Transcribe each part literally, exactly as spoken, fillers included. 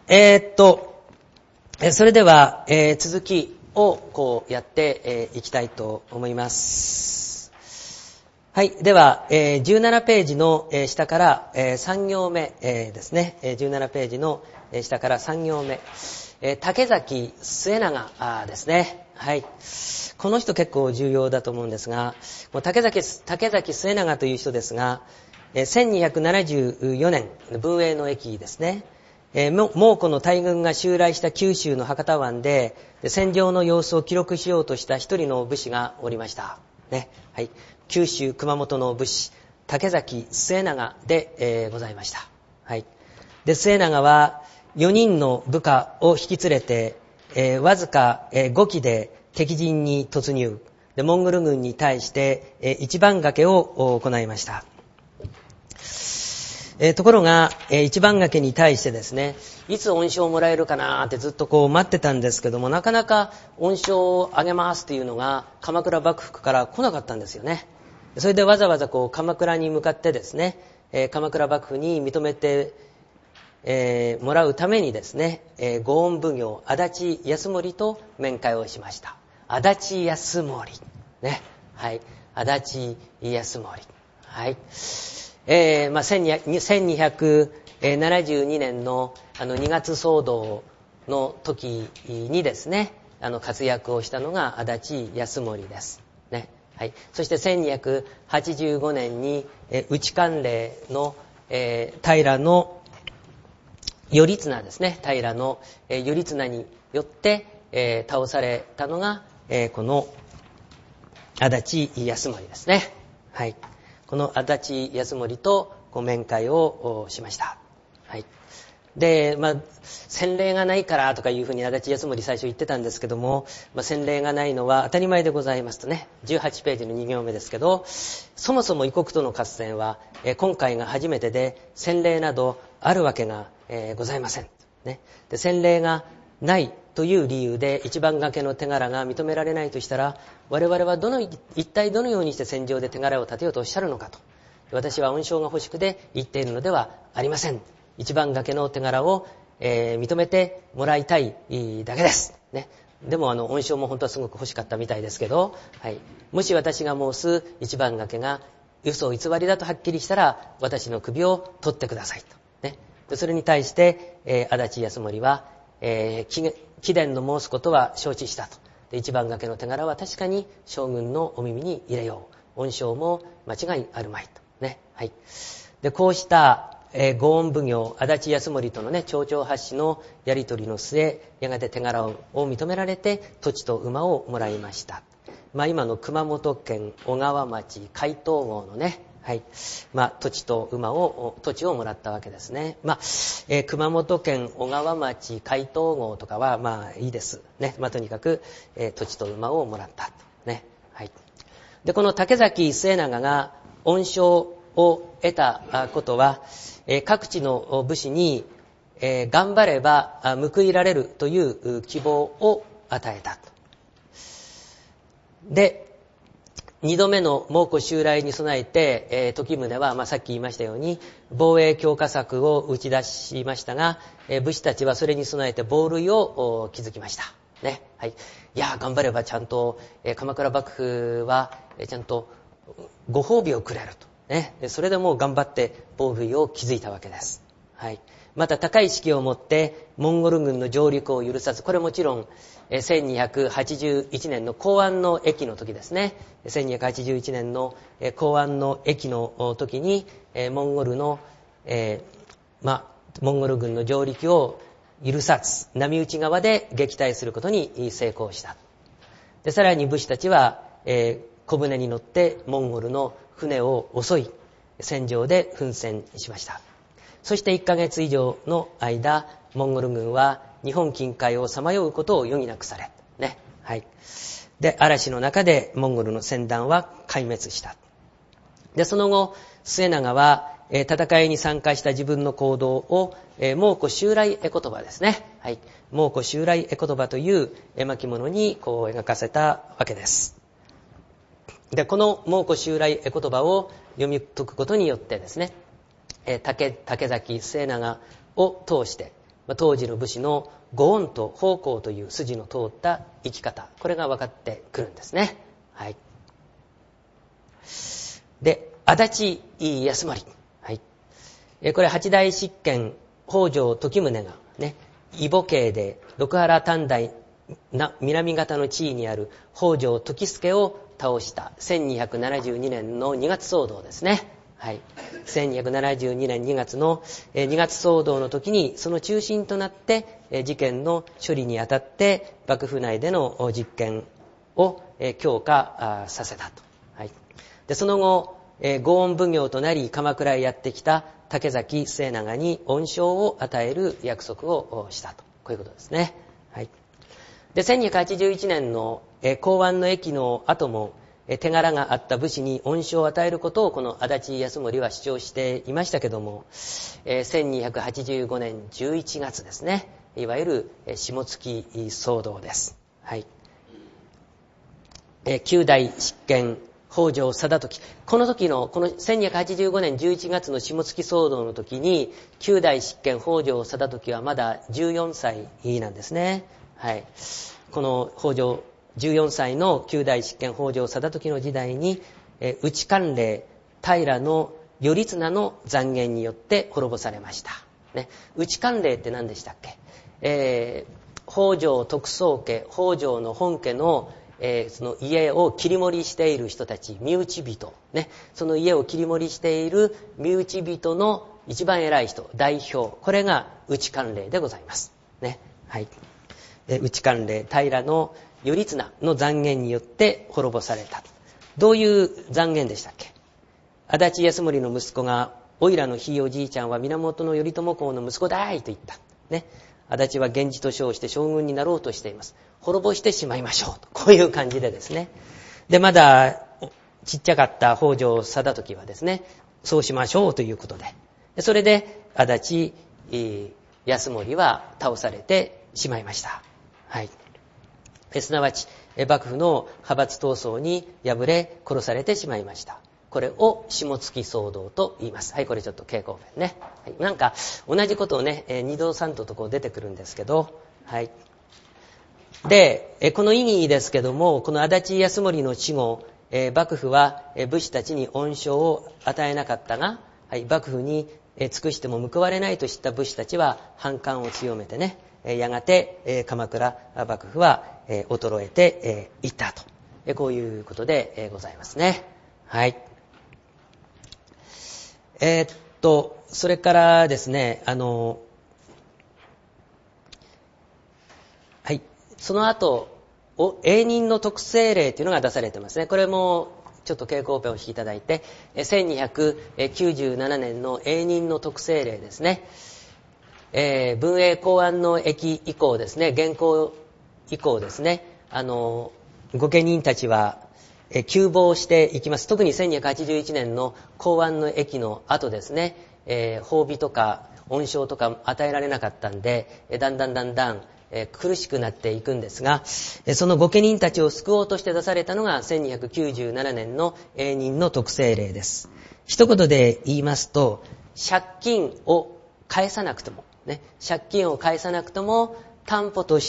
えー、っと、それでは、えー、続きをこうやっていきたいと思います。はい。では、えー、じゅうななページの下から、えー、さん行目、えー、ですね。じゅうななページの下からさん行目。えー、竹崎末長ですね。はい。この人結構重要だと思うんですが、もう竹崎、竹崎末長という人ですが、えー、せんにひゃくななじゅうよねん、文永の役ですね。えー、蒙古の大軍が襲来した九州の博多湾で、戦場の様子を記録しようとした一人の武士がおりました。ね。はい。九州熊本の武士、竹崎末長で、えー、ございました。はい。で、末長はよにんの部下を引き連れて、えー、わずか、えー、ご機で敵陣に突入。で、モンゴル軍に対して、えー、一番掛けを行いました。えー、ところが、えー、一番掛けに対してですね、いつ恩賞をもらえるかなってずっとこう待ってたんですけども、なかなか恩賞をあげますっていうのが鎌倉幕府から来なかったんですよね。それでわざわざこう鎌倉に向かってですね、えー、鎌倉幕府に認めて、えー、もらうためにですね、えー、御恩奉行足立康盛と面会をしました。足立康盛ね、はい、足立康盛、はい。えーまあ、せんにひゃくななじゅうにねん の, あのにがつ騒動の時にですね、あの活躍をしたのが足立康盛です、ね、はい。そしてせんにひゃくはちじゅうごねんに、えー、内関令の、えー、平の頼綱ですね、平の、えー、頼綱によって、えー、倒されたのが、えー、この足立康盛ですね、はい。この足立康盛とご面会をしました。はい。で、まあ、先例がないからとかいうふうに足立康盛最初言ってたんですけども、まあ、先例がないのは当たり前でございますとね、じゅうはちページのに行目ですけど、そもそも異国との合戦は、えー、今回が初めてで、先例などあるわけが、えー、ございません。ね。で、先例がないという理由で一番掛けの手柄が認められないとしたら、我々はどの一体どのようにして戦場で手柄を立てようとおっしゃるのかと、私は恩賞が欲しくて言っているのではありません。一番掛けの手柄を、えー、認めてもらいたいだけです、ね。でもあの恩賞も本当はすごく欲しかったみたいですけど、はい、もし私が申す一番掛けが嘘偽りだとはっきりしたら、私の首を取ってくださいと、ね。でそれに対して、えー、足立康盛は、えー、貴殿の申すことは承知したと。で一番掛けの手柄は確かに将軍のお耳に入れよう。恩賞も間違いあるまいと、ね。はい。でこうした、えー、御恩奉行足立康盛とのね、丁々発止のやり取りの末、やがて手柄を認められて土地と馬をもらいました。まあ今の熊本県小川町海東郷のね、はい。まあ、土地と馬を、土地をもらったわけですね。まあ、えー、熊本県小川町海東郷とかは、まあ、いいです。ね。まあ、とにかく、えー、土地と馬をもらった。ね。はい。で、この竹崎末長が恩賞を得たことは、えー、各地の武士に、えー、頑張れば報いられるという希望を与えた。で、二度目の蒙古襲来に備えて、えー、時宗は、まあ、さっき言いましたように防衛強化策を打ち出しましたが、えー、武士たちはそれに備えて防塁を築きました。ね。はい。いや、頑張ればちゃんと、えー、鎌倉幕府は、えー、ちゃんとご褒美をくれると。ね。それでもう頑張って防塁を築いたわけです。はい。また高い士気を持ってモンゴル軍の上陸を許さず、これもちろんせんにひゃくはちじゅういちねんの弘安の役の時ですね。せんにひゃくはちじゅういちねんの弘安の役の時にモンゴルの、えー、まあ、モンゴル軍の上陸を許さず波打ち側で撃退することに成功した。でさらに武士たちは、えー、小舟に乗ってモンゴルの船を襲い戦場で奮戦しました。そしていっかげつ以上の間、モンゴル軍は日本近海をさまようことを余儀なくされ、ね。はい。で、嵐の中でモンゴルの船団は壊滅した。で、その後、末長は、えー、戦いに参加した自分の行動を、えー、蒙古襲来絵言葉ですね。はい。蒙古襲来絵言葉という絵巻物にこう描かせたわけです。で、この蒙古襲来絵言葉を読み解くことによってですね、竹, 竹崎末長を通して当時の武士のご恩と奉公という筋の通った生き方、これが分かってくるんですね。はい。で、足立康盛。はい。これ八代執権北条時宗がね、異母系で六原短大な南方の地位にある北条時助を倒したせんにひゃくななじゅうにねんのにがつ騒動ですね。はい、せんにひゃくななじゅうにねんにがつのにがつ騒動の時にその中心となって事件の処理にあたって幕府内での実権を強化させたと。はい、でその後ご恩奉行となり鎌倉へやってきた竹崎末長に恩賞を与える約束をしたと、こういうことですね。はい、でせんにひゃくはちじゅういちねんの弘安の役の後も手柄があった武士に恩賞を与えることをこの足立康盛は主張していましたけども、せんにひゃくはちじゅうごねんじゅういちがつですね、いわゆる下月騒動です。はい、九代執権北条貞時、この時のこのせんにひゃくはちじゅうごねんじゅういちがつの下月騒動の時に九代執権北条貞時はまだじゅうよんさいなんですね。はい、この北条じゅうよんさいの九代執権北条貞時の時代に、え内官令平の頼綱の讒言によって滅ぼされました。ね、内官令って何でしたっけ？えー、北条徳宗家、北条の本家の、えー、その家を切り盛りしている人たち、身内人、ね、その家を切り盛りしている身内人の一番偉い人、代表、これが内官令でございます。ね、はい。え内官令平の頼綱の讒言によって滅ぼされた。どういう讒言でしたっけ？足立康盛の息子が、おいらのひいおじいちゃんは源頼朝公の息子だいと言った。ね。足立は源氏と称して将軍になろうとしています。滅ぼしてしまいましょうと。こういう感じでですね。で、まだちっちゃかった北条貞時はですね、そうしましょうということで。でそれで足立康盛は倒されてしまいました。はい。すなわち幕府の派閥闘争に敗れ殺されてしまいました。これを下月騒動と言います。はい、これちょっと蛍光ペンね。はい、なんか同じことをね、二度三度とこう出てくるんですけど、はい。で、この意義ですけども、この足立康盛の死後、幕府は武士たちに恩賞を与えなかったが、はい、幕府に尽くしても報われないと知った武士たちは反感を強めてね、やがて鎌倉幕府は衰えていったと、こういうことでございますね。はい。えー、っとそれからですね、あのはい、その後永任の特製令というのが出されてますね。これもちょっと蛍光ペンをお引きいただいて、せんにひゃくきゅうじゅうななねんの永任の特製令ですね。えー、文永弘安の役以降ですね、元寇以降ですね、あの御家人たちは、えー、急亡していきます。特にせんにひゃくはちじゅういちねんの弘安の役の後ですね、えー、褒美とか恩賞とか与えられなかったんで、えー、だんだんだんだん、えー、苦しくなっていくんですが、えー、その御家人たちを救おうとして出されたのがせんにひゃくきゅうじゅうななねんの永任の特製令です。一言で言いますと、借金を返さなくてもね、借金を返さなくとも担保として、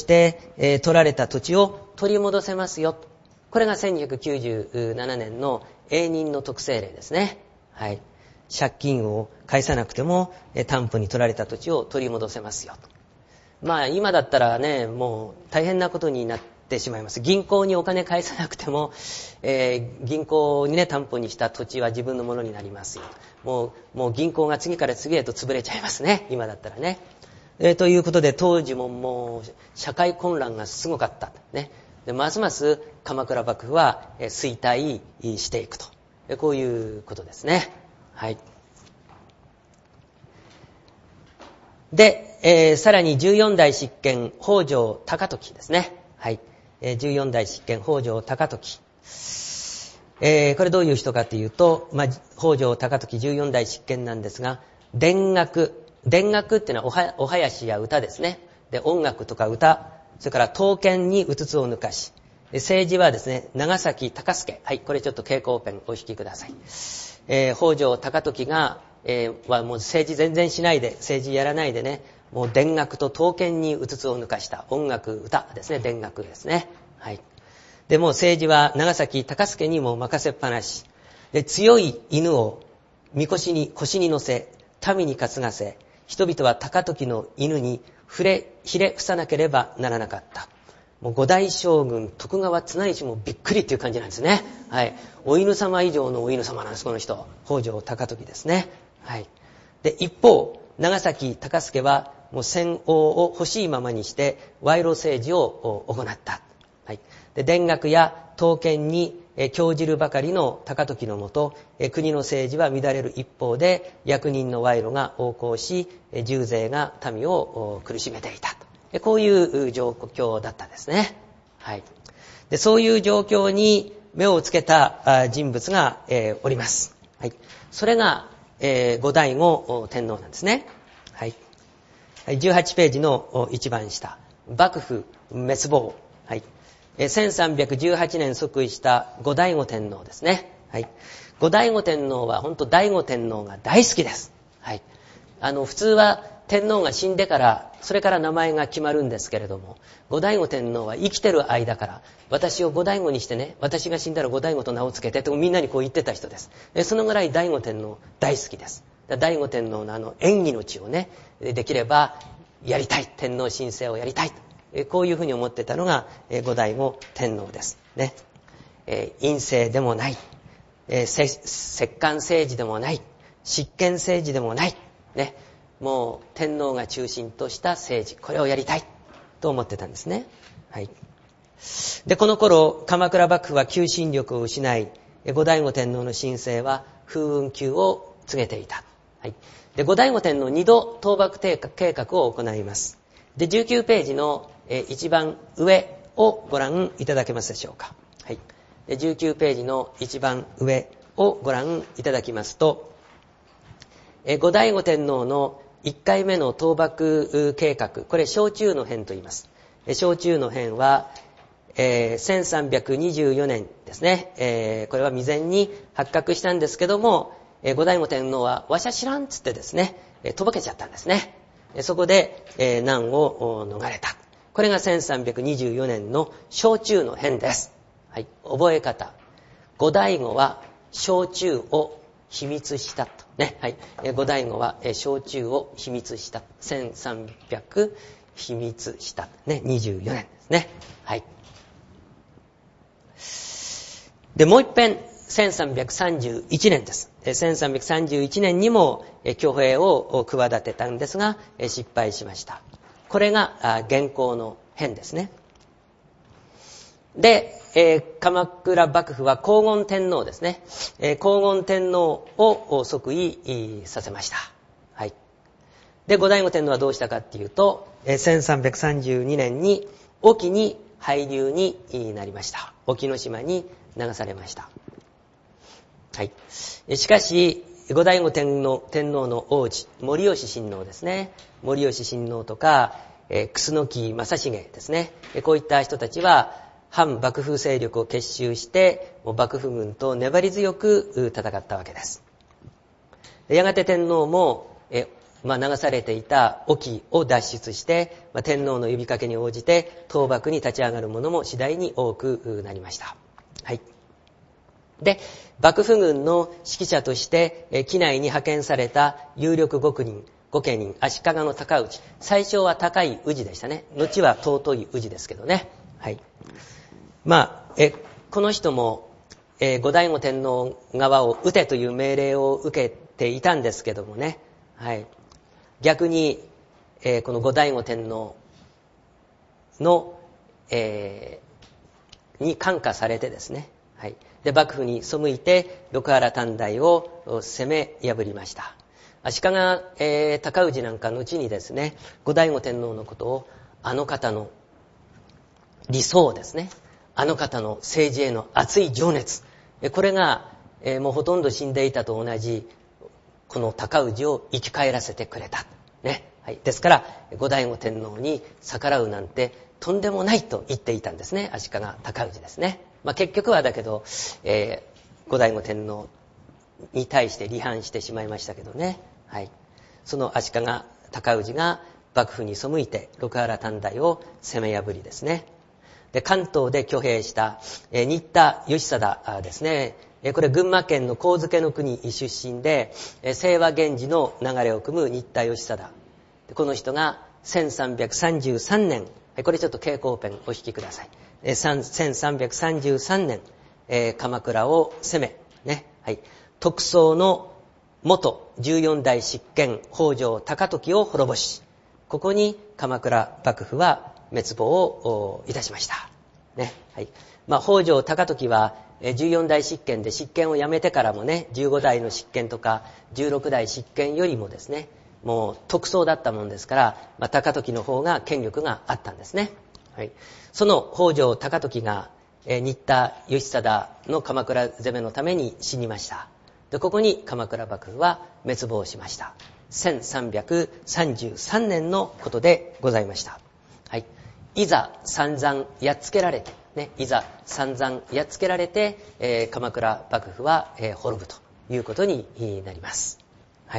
えー、取られた土地を取り戻せますよ。これがせんにひゃくきゅうじゅうななねんの永任の特製令ですね。はい。借金を返さなくても、えー、担保に取られた土地を取り戻せますよ。まあ今だったらね、もう大変なことになってしまいます。銀行にお金返さなくても、えー、銀行にね担保にした土地は自分のものになりますよ。もう、もう銀行が次から次へと潰れちゃいますね。今だったらね。えー、ということで当時ももう社会混乱がすごかった。ね。でますます鎌倉幕府は衰退していくと。こういうことですね。はい。で、えー、さらにじゅうよんだい執権北条高時ですね。はい。えー、じゅうよんだい執権北条高時。えー、これどういう人かというと、まあ、北条高時じゅうよんだい執権なんですが、田楽、田楽っていうのはおは、お囃子や歌ですね。で、音楽とか歌、それから刀剣にうつつを抜かし、政治はですね、長崎高助。はい、これちょっと蛍光ペンお引きください。えー、北条高時が、えー、はもう政治全然しないで、政治やらないでね、 もう田楽と刀剣にうつつを抜かした音楽、歌ですね、田楽ですね。はい。で、もう政治は長崎高助にも任せっぱなし。で、強い犬をみこしに、腰に乗せ、民に担がせ、人々は高時の犬に触れ、ひれ伏さなければならなかった。もう五代将軍徳川綱吉もびっくりっていう感じなんですね。はい。お犬様以上のお犬様なんです、この人。北条高時ですね。はい。で、一方、長崎高助はもう戦王を欲しいままにして賄賂政治を行った。はい。で、田楽や刀剣に興じるばかりの高時のもと、国の政治は乱れる一方で、役人の賄賂が横行し、重税が民を苦しめていた。こういう状況だったんですね。はい。で、そういう状況に目をつけた人物が、えー、おります。はい。それが、えー、後醍醐天皇なんですね。はい。じゅうはちページの一番下。幕府滅亡。はい。せんさんびゃくじゅうはちねん即位した後醍醐天皇ですね。はい。後醍醐天皇は本当醍醐天皇が大好きです。はい。あの、普通は天皇が死んでから、それから名前が決まるんですけれども、後醍醐天皇は生きてる間から、私を後醍醐にしてね、私が死んだら後醍醐と名を付けてとみんなにこう言ってた人です。そのぐらい醍醐天皇大好きです。醍醐天皇のあの演技の地をね、できればやりたい。天皇神聖をやりたい。こういうふうに思ってたのが後醍醐天皇ですね。院政でもない、摂関政治でもない、執権政治でもないね。もう天皇が中心とした政治、これをやりたいと思ってたんですね。はい。で、この頃鎌倉幕府は求心力を失い、後醍醐天皇の新政は風雲急を告げていた。はい。で、後醍醐天皇二度討幕計画を行います。で、じゅうきゅうページの一番上をご覧いただけますでしょうか。はい。で、じゅうきゅうページの一番上をご覧いただきますと、後醍醐天皇のいっかいめの討幕計画、これ焼酎の変と言います。焼酎の変は、えー、せんさんびゃくにじゅうよねんですね、えー、これは未然に発覚したんですけども、えー、後醍醐天皇はわしゃ知らんっつってですね、えー、とぼけちゃったんですね。そこで、えー、難を逃れた。これがせんさんびゃくにじゅうよねんの焼酎の変です。はい、覚え方。後醍醐は焼酎を秘密したと。ね、はい。後醍醐は焼酎を秘密した。せんさんびゃく秘密した。ね、にじゅうよねんですね。はい。で、もう一遍、せんさんびゃくさんじゅういちねんです。せんさんびゃくさんじゅういちねんにも挙兵を企てたんですが、失敗しました。これが現行の変ですね。で、えー、鎌倉幕府は光厳天皇ですね。えー、光厳天皇を即位させました。はい。で、後醍醐天皇はどうしたかっていうと、えー、せんさんびゃくさんじゅうにねんに隠岐に配流になりました。隠岐の島に流されました。はい。しかし、後醍醐天皇、天皇の王子、森吉親王ですね。森吉親王とか、えー、楠木正成ですね。こういった人たちは、反幕府勢力を結集して、もう幕府軍と粘り強く戦ったわけです。やがて天皇も、えまあ、流されていた隠岐を脱出して、まあ、天皇の呼びかけに応じて討幕に立ち上がる者も次第に多くなりました。はい。で、幕府軍の指揮者として、え畿内に派遣された有力御家人、御家人、足利の高氏。最初は高い氏でしたね。後は尊い氏ですけどね。はい。まあ、え、この人も、えー、後醍醐天皇側を討てという命令を受けていたんですけどもね。はい。逆に、えー、この後醍醐天皇の、えー、に感化されてですね。はい。で、幕府に背いて、六原短大を攻め破りました。足利、えー、高氏なんか後にですね、後醍醐天皇のことを、あの方の理想ですね。あの方の政治への熱い情熱。これが、えー、もうほとんど死んでいたと同じ、この高氏を生き返らせてくれた。ね。はい。ですから、後醍醐天皇に逆らうなんてとんでもないと言っていたんですね。足利高氏ですね。まあ結局はだけど、えー、後醍醐天皇に対して離反してしまいましたけどね。はい。その足利高氏が、 幕府に背いて六原短大を攻め破りですね。で、関東で挙兵した、えー、新田義貞ですね。えー、これ群馬県の上野の国出身で、えー、清和源氏の流れを組む新田義貞。この人がせんさんびゃくさんじゅうさんねん、これちょっと蛍光ペンお引きください。えー、せんさんびゃくさんじゅうさんねん、えー、鎌倉を攻め、ね、はい、徳宗の元じゅうよん代執権北条高時を滅ぼし、ここに鎌倉幕府は滅亡をいたしました。ね、はい。まあ、北条高時はじゅうよん代執権で執権を辞めてからもね、じゅうご代の執権とかじゅうろく代執権よりもですね、もう徳宗だったもんですから、まあ、高時の方が権力があったんですね。はい。その北条高時が、えー、新田義貞の鎌倉攻めのために死にました。で、ここに鎌倉幕府は滅亡しました。せんさんびゃくさんじゅうさんねんのことでございました。はい。いざ散々やっつけられて、ね、いざ散々やっつけられて、えー、鎌倉幕府は、えー、滅ぶということになります。はい。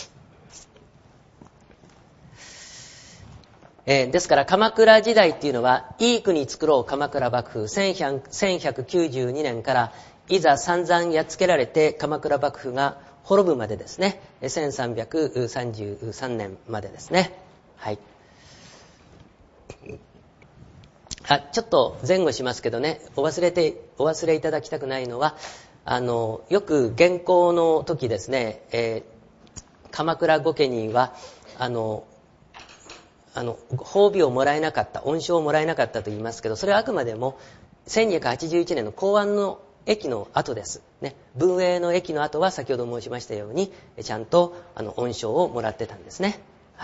えー、ですから鎌倉時代っていうのは、いい国作ろう鎌倉幕府せんひゃくきゅうじゅうにねんからいざ散々やっつけられて鎌倉幕府が滅ぶまでですね、せんさんびゃくさんじゅうさんねんまでですね。はい。あ、ちょっと前後しますけどね、お忘れて、お忘れいただきたくないのは、あの、よく元寇の時ですね、えー、鎌倉御家人は、あの、あの、褒美をもらえなかった、恩賞をもらえなかったと言いますけど、それはあくまでもせんにひゃくはちじゅういちねんの弘安の役の後です。ね。文永の役の後は先ほど申しましたように、ちゃんとあの恩賞をもらってたんですね。はい。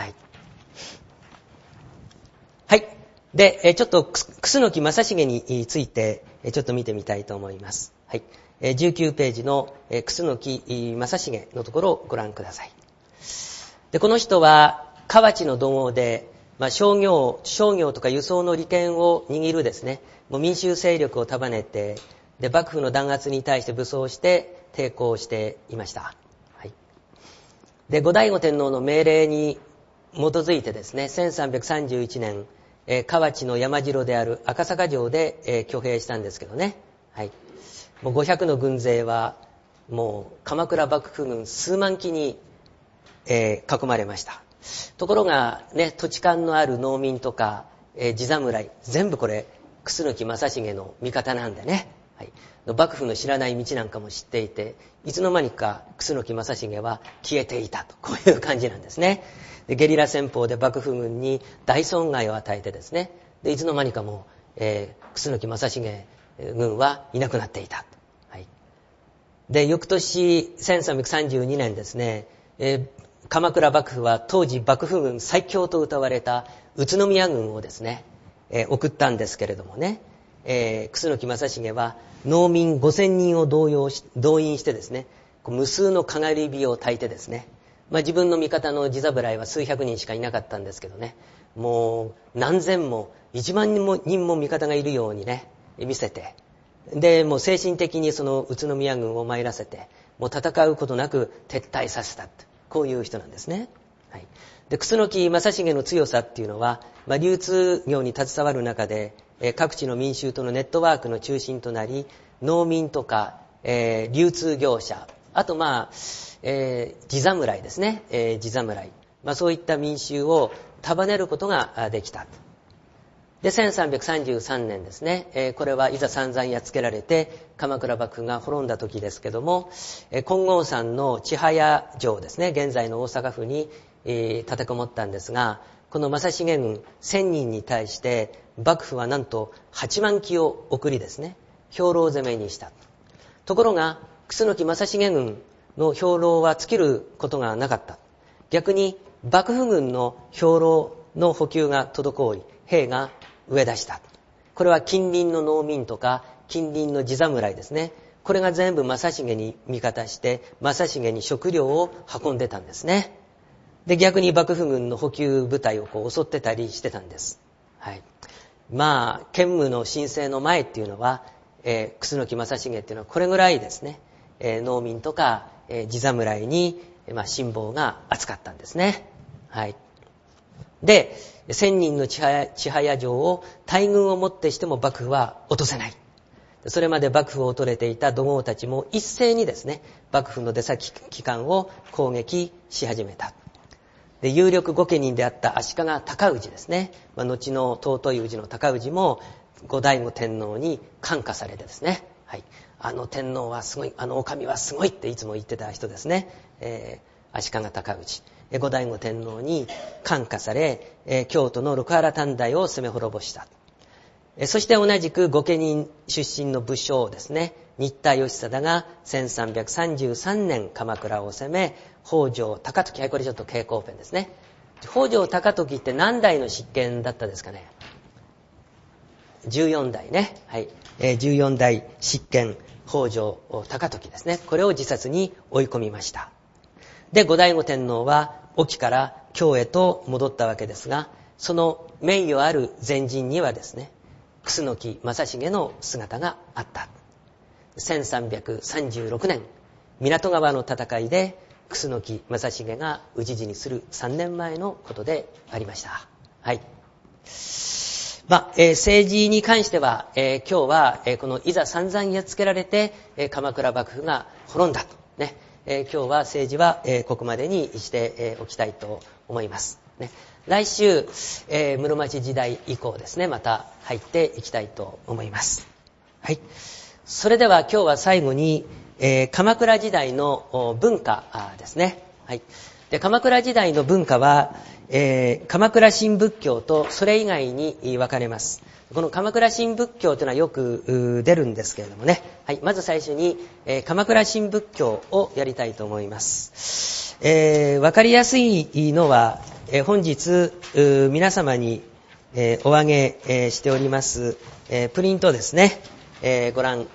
はい。で、ちょっと楠木正成についてちょっと見てみたいと思います。はい。じゅうきゅうページの楠木正成のところをご覧ください。で、この人は河内の土豪で、まあ、商業、商業とか輸送の利権を握るですね、もう民衆勢力を束ねて、で、幕府の弾圧に対して武装して抵抗していました。はい。で、後醍醐天皇の命令に基づいてですね、せんさんびゃくさんじゅういちねん、えー、河内の山城である赤坂城で、えー、挙兵したんですけどね。はい。もうごひゃくの軍勢は、もう鎌倉幕府軍数万機に、えー、囲まれました。ところがね、土地勘のある農民とか、えー、地侍、全部これ、楠木正成の味方なんでね。はい。幕府の知らない道なんかも知っていて、いつの間にか楠木正成は消えていたと、こういう感じなんですね。で、ゲリラ戦法で幕府軍に大損害を与えてですね、で、いつの間にかもう、えー、楠木正成軍はいなくなっていた。はい。で、翌年せんさんびゃくさんじゅうにねんですね、えー、鎌倉幕府は当時幕府軍最強と謳われた宇都宮軍をですね、えー、送ったんですけれどもね、えー、楠木正成は農民ごせんにんを動員し動員してですね、無数のかがり火を焚いてですね、まあ、自分の味方の地侍は数百人しかいなかったんですけどね、もう何千も一万人も人も味方がいるようにね見せて、でもう精神的にその宇都宮軍を参らせて、もう戦うことなく撤退させた、こういう人なんですね。はい。で、楠木正成の強さっていうのは、まあ、流通業に携わる中で、えー、各地の民衆とのネットワークの中心となり、農民とか、えー、流通業者、あとまあ、えー、地侍ですね、えー、地侍、まあ、そういった民衆を束ねることができた。で、せんさんびゃくさんじゅうさんねんですね、えー、これはいざ散々やっつけられて鎌倉幕府が滅んだ時ですけども、えー、金剛山の千早城ですね、現在の大阪府に、えー、立てこもったんですが、この正成軍せんにんに対して幕府はなんとはちまん機を送りですね、兵糧攻めにした。ところが楠木正成軍の兵糧は尽きることがなかった。逆に幕府軍の兵糧の補給が滞り、兵が飢え出した。これは近隣の農民とか近隣の地侍ですね、これが全部正成に味方して正成に食料を運んでたんですね。で、逆に幕府軍の補給部隊をこう襲ってたりしてたんです。はい。まあ建武の新政の前っていうのは、えー、楠木正成っていうのはこれぐらいですね、えー、農民とか、えー、地侍に、まあ、辛抱が厚かったんですね。はい。 で、千人の千早城を大軍をもってしても幕府は落とせない。それまで幕府を取れていた土豪たちも一斉にですね、幕府の出先機関を攻撃し始めた。で、有力御家人であった足利尊氏ですね、まあ、後の尊い氏の尊氏も後醍醐天皇に感化されてですね、はい、あの天皇はすごい、あの狼はすごいっていつも言ってた人ですね、えー、足利尊氏、後醍醐天皇に感化され、えー、京都の六原短大を攻め滅ぼした。そして同じく御家人出身の武将ですね、新田義貞がせんさんびゃくさんじゅうさんねん鎌倉を攻め、北条高時、はい、これちょっと蛍光ペンですね。北条高時って何代の執権だったですかね。じゅうよんだいね。はい。えー、じゅうよんだい執権、北条高時ですね。これを自殺に追い込みました。で、後醍醐天皇は隠岐から京へと戻ったわけですが、その名誉ある前陣にはですね、楠木正成の姿があった。せんさんびゃくさんじゅうろくねん、湊川の戦いで楠木正成が討ち死にするさんねんまえのことでありました。はい。まあ、えー、政治に関しては、えー、今日は、えー、このいざ散々やっつけられて、えー、鎌倉幕府が滅んだとね、えー、今日は政治は、えー、ここまでにして、えー、おきたいと思います。ね、来週、えー、室町時代以降ですね、また入っていきたいと思います。はい。それでは今日は最後に、えー、鎌倉時代の文化ですね。はい。で、鎌倉時代の文化は、えー、鎌倉新仏教とそれ以外に分かれます。この鎌倉新仏教というのはよく出るんですけれどもね。はい。まず最初に、えー、鎌倉新仏教をやりたいと思います。えー、分かりやすいのは、えー、本日皆様に、えー、お上げ、えー、しております、えー、プリントですね、えー、ご覧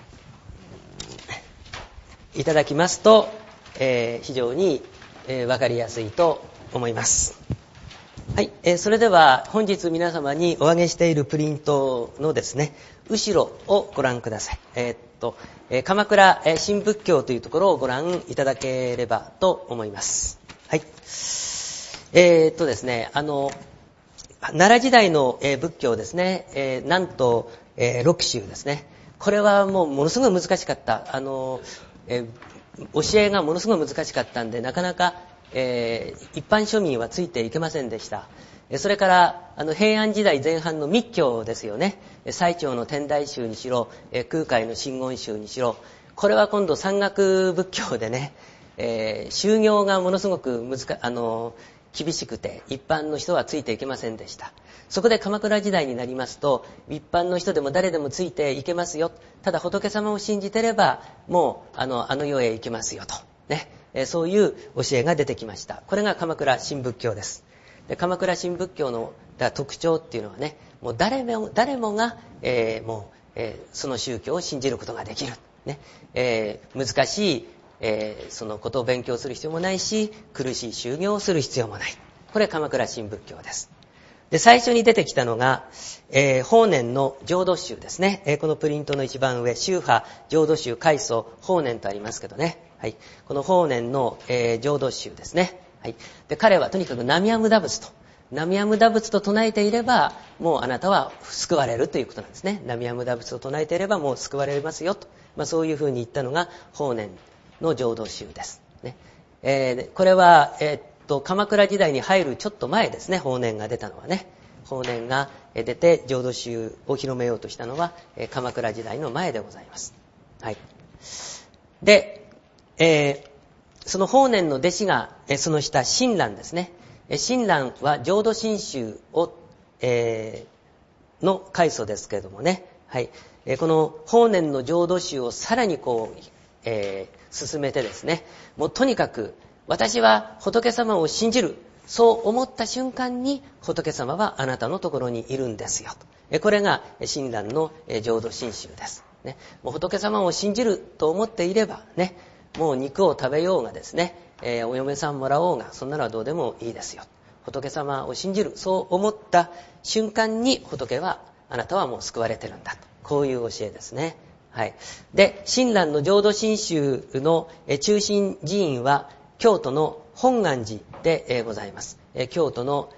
いただきますと、えー、非常に、えー、分かりやすいと思います。はい、えー、それでは本日皆様にお上げしているプリントのですね、後ろをご覧ください。えー、っと、えー、鎌倉、えー、新仏教というところをご覧いただければと思います。はい。えー、っとですね、あの、奈良時代の、えー、仏教ですね、えー、なんと、えー、ろく宗ですね。これはもうものすごい難しかった。あの、えー、教えがものすごい難しかったんで、なかなか、えー、一般庶民はついていけませんでした。それからあの平安時代前半の密教ですよね。最澄の天台宗にしろ、空海の真言宗にしろ、これは今度山岳仏教でね、えー、修行がものすごく難かあの厳しくて一般の人はついていけませんでした。そこで鎌倉時代になりますと、一般の人でも誰でもついていけますよ。ただ仏様を信じてればもうあのあの世へ行けますよとね。そういう教えが出てきました。これが鎌倉新仏教です。で、鎌倉新仏教の特徴っていうのはね、もう誰も誰もが、えー、もう、えー、その宗教を信じることができる、ねえー、難しい、えー、そのことを勉強する必要もないし、苦しい修行をする必要もない。これ鎌倉新仏教です。で、最初に出てきたのが、えー、法然の浄土宗ですね。えー、このプリントの一番上、宗派、浄土宗、開祖、法然とありますけどね。はい、この法然の、えー、浄土宗ですね。はい、で彼はとにかく南無阿弥陀仏と南無阿弥陀仏と唱えていればもうあなたは救われるということなんですね。南無阿弥陀仏を唱えていればもう救われますよと、まあ、そういうふうに言ったのが法然の浄土宗です、ねえー、これは、えー、っと鎌倉時代に入るちょっと前ですね。法然が出たのはね、法然が出て浄土宗を広めようとしたのは、えー、鎌倉時代の前でございます。はい、でえー、その法然の弟子が、えー、その下親鸞ですね。えー、親鸞は浄土真宗を、えー、の開祖ですけれどもね、はいえー、この法然の浄土宗をさらにこう、えー、進めてですね、もうとにかく私は仏様を信じる、そう思った瞬間に仏様はあなたのところにいるんですよと、えー、これが親鸞の、えー、浄土真宗です、ね、もう仏様を信じると思っていればね、もう肉を食べようがですね、えー、お嫁さんもらおうがそんなのはどうでもいいですよ。仏様を信じる、そう思った瞬間に仏はあなたはもう救われてるんだと、こういう教えですね。はい、で親鸞の浄土真宗の中心寺院は京都の本願寺でございます。京都の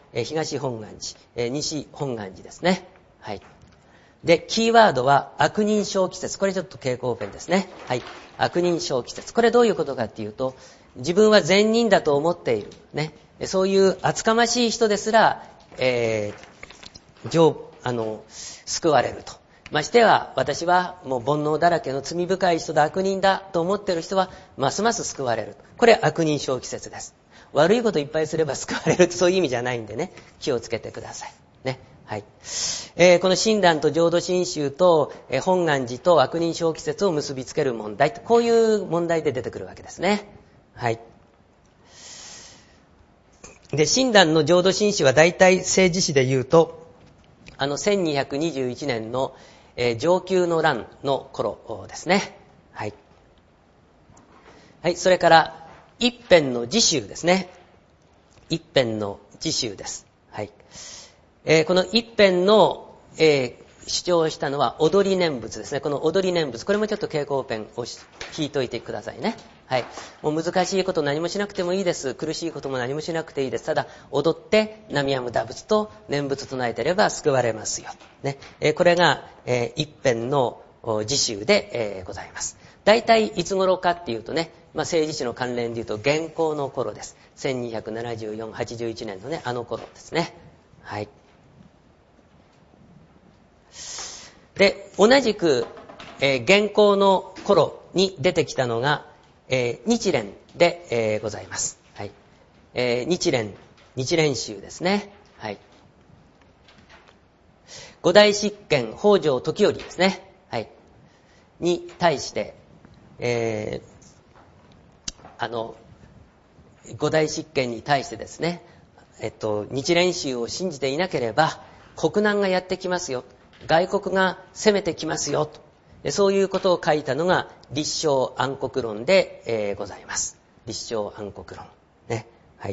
えー、東本願寺、えー、西本願寺ですね。はい。で、キーワードは悪人小季節。これちょっと蛍光ペンですね。はい。悪人小季節。これどういうことかっていうと、自分は善人だと思っている。ね。そういう厚かましい人ですら、えー、上、あの、救われると。ましては、私はもう煩悩だらけの罪深い人だ、悪人だと思っている人は、ますます救われる。これ悪人小季節です。悪いこといっぱいすれば救われると、そういう意味じゃないんでね、気をつけてください。ね。はい。えー、この親鸞と浄土真宗と、えー、本願寺と悪人小季節を結びつける問題、こういう問題で出てくるわけですね。はい。で、親鸞の浄土真宗は大体政治史で言うと、あの、せんにひゃくにじゅういちねんの、えー、承久の乱の頃ですね。はい。はい、それから、一編の自宗ですね。一編の自宗です。はい。えー、この一編の、えー、主張したのは踊り念仏ですね。この踊り念仏、これもちょっと蛍光ペンを引いといてくださいね。はい。もう難しいこと何もしなくてもいいです。苦しいことも何もしなくていいです。ただ踊って南無陀仏と念仏唱えてれば救われますよ。ね。えー、これが、えー、一編の自宗で、えー、ございます。大体いつ頃かっていうとね、まあ、政治史の関連で言うと元寇の頃です。せんにひゃくななじゅうよん、はちじゅういちねんのね、あの頃ですね。はい。で、同じく、えー、元寇の頃に出てきたのが、えー、日蓮で、えー、ございます。はい。えー、日蓮、日蓮宗ですね。はい。五代執権北条時頼ですね。はい。に対して、えー、あの、五代執権に対してですね、えっと、日蓮宗を信じていなければ、国難がやってきますよ。外国が攻めてきますよと。そういうことを書いたのが立正安国論で、えー、ございます。立正安国論。ね。はい。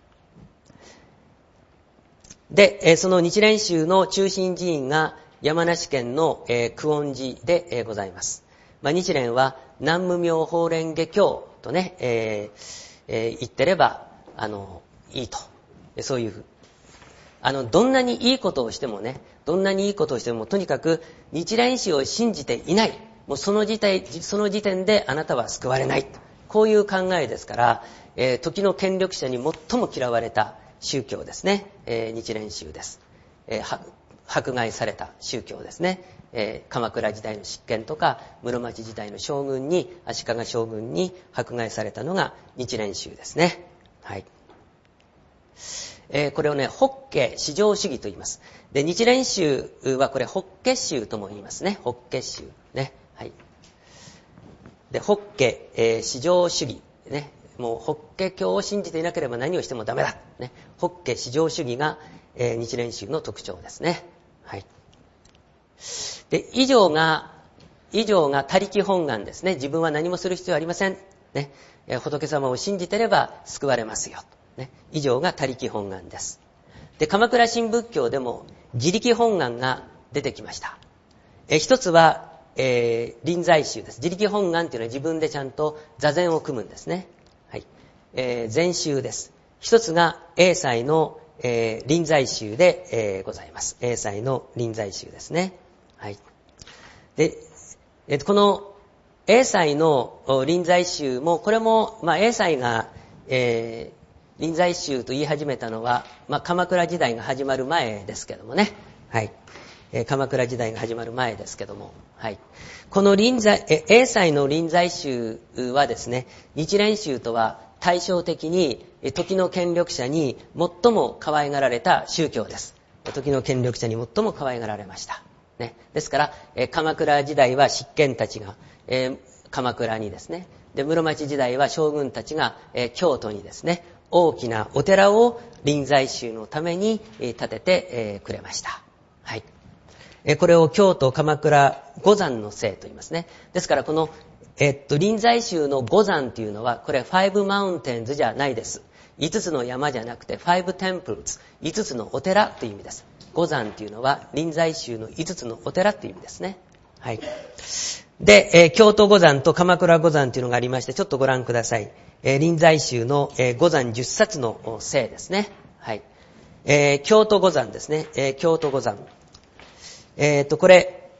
で、えー、その日蓮宗の中心寺院が山梨県の、えー、久遠寺で、えー、ございます。まあ、日蓮は南無妙法蓮華経とね、えーえー、言ってれば、あの、いいと。そういうふう。あの、どんなにいいことをしてもね、どんなにいいことをしても、とにかく日蓮宗を信じていない。もうその時点、その時点であなたは救われない。こういう考えですから、えー、時の権力者に最も嫌われた宗教ですね。えー、日蓮宗です。えー、迫害された宗教ですね。えー、鎌倉時代の執権とか室町時代の将軍に足利将軍に迫害されたのが日蓮宗ですね。はい。えー、これをね、法華至上主義と言います。で、日蓮宗はこれ法華宗とも言いますね。法華宗ね。はい。で、法華、えー、至上主義ね。もう法華経を信じていなければ何をしてもダメだ。ね。法華至上主義が、えー、日蓮宗の特徴ですね。はい。で、以上が、以上が他力本願ですね。自分は何もする必要ありません。ね。えー、仏様を信じてれば救われますよ。ね。以上が他力本願です。で、鎌倉新仏教でも自力本願が出てきました。えー、一つは、えー、臨済宗です。自力本願というのは自分でちゃんと座禅を組むんですね。はい。えー、禅宗です。一つが栄西の、えー、臨済宗で、えー、ございます。栄西の臨済宗ですね。はい。で、えー、この栄西の臨済宗も、これも、まあ、栄西が、えー、臨済宗と言い始めたのは、まあ、鎌倉時代が始まる前ですけどもね。はい。えー、鎌倉時代が始まる前ですけども。はい。この臨済、えー、栄西の臨済宗はですね、日蓮宗とは対照的に、時の権力者に最も可愛がられた宗教です。時の権力者に最も可愛がられました。ね。ですから、えー、鎌倉時代は執権たちが、えー、鎌倉にですね、で、室町時代は将軍たちが、えー、京都にですね、大きなお寺を臨済宗のために、えー、建てて、えー、くれました。はい。えー、これを京都鎌倉五山の聖と言いますね。ですからこの、えー、っと、臨済宗の五山というのは、これファイブマウンテンズじゃないです。五つの山じゃなくて、ファイブテンプルズ、五つのお寺という意味です。五山というのは臨済宗の五つのお寺という意味ですね。はい。で、えー、京都五山と鎌倉五山というのがありまして、ちょっとご覧ください。えー、臨済宗の、えー、五山十冊の聖ですね。はい。 えー、京都五山ですね。えー、京都五山。えっと、これ、